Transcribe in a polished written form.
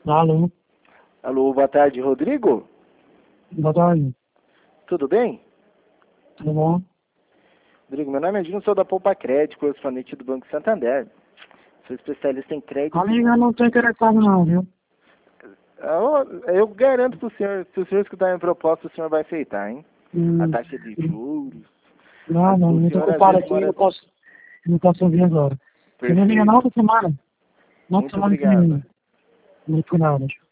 Alô, Alô, boa tarde, Rodrigo. boa tarde, Tudo bem? tudo bom? Rodrigo, meu nome é Gino, sou da Poupa Crédito, correspondente do Banco Santander. Sou especialista em crédito. Amiga, eu não tô interessado não, viu? Eu garanto pro senhor, se o senhor escutar minha proposta, o senhor vai aceitar, hein? A Hum, taxa de juros. não, O eu tô senhor às ocupado vezes aqui, mora... não posso ouvir agora. Você me liga na Perfeito. outra semana? Na outra Muito semana você me obrigado. liga. Muito nada.